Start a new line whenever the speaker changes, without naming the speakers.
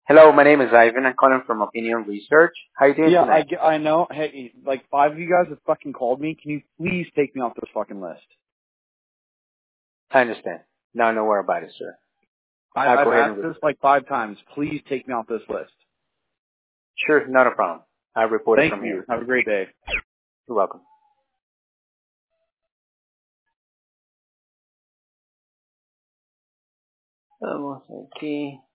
Hello, my name is Ivan. I'm calling from Opinion Research. How you doing
Yeah,
tonight?
I know. Hey, like 5 of you guys have fucking called me. Can you please take me off this fucking list?
I understand. No, no worry about it, sir. I'll
I've
go ahead
asked
and...
this like 5 times. Please take me off this list.
Sure, not a problem. I'll report it
Thank
from
you.
here.
Have a great day.
You're welcome. Vamos aquí.